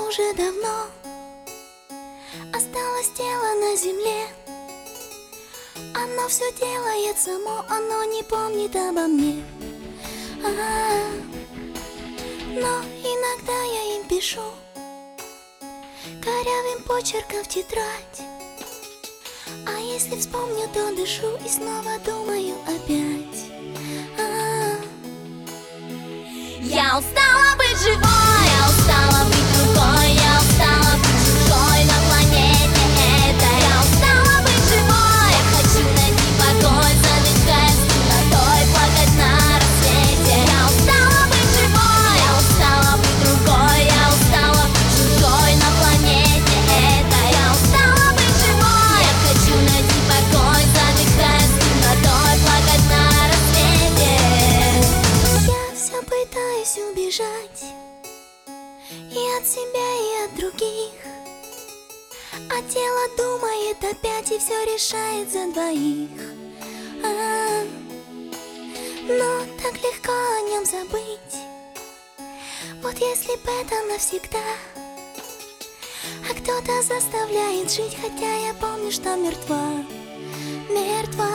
уже давно, осталось тело на земле. Оно все делает само, оно не помнит обо мне. Но иногда я им пишу корявым почерком в тетрадь. А если вспомню, то дышу и снова думаю опять. Я устала быть живой, я устала быть другой, я устала быть чужой на планете этой. Я устала быть живой, я хочу найти покой, задыхаясь темнотой, плакать на рассвете. Я устала быть живой, я устала быть другой, я устала быть чужой на планете этой. Я устала быть живой, я хочу найти покой, задыхаясь темнотой, плакать на рассвете. Я все пытаюсь убежать и от себя, и от других, а тело думает опять и все решает за двоих. Но так легко о нем забыть. Вот если бы это навсегда. А кто-то заставляет жить, хотя я помню, что мертва, мертва.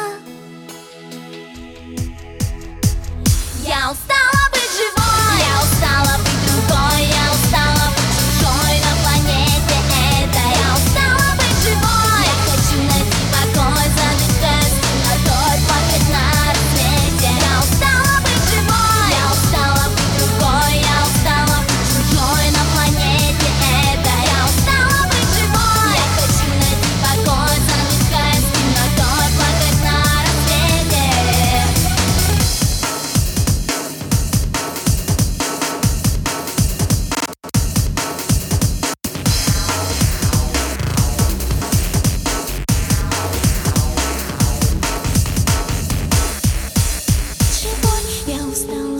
Я устала быть живой, я устала быть другой, я устала быть чужой на планете этой. Я устала быть живой, я хочу найти покой, задыхаясь темнотой, плакать на рассвете. Я устала быть живой, я устала быть другой, я устала быть чужой на планете этой. Я устала быть живой, я хочу найти покой, задыхаясь темнотой, плакать на рассвете. Я устала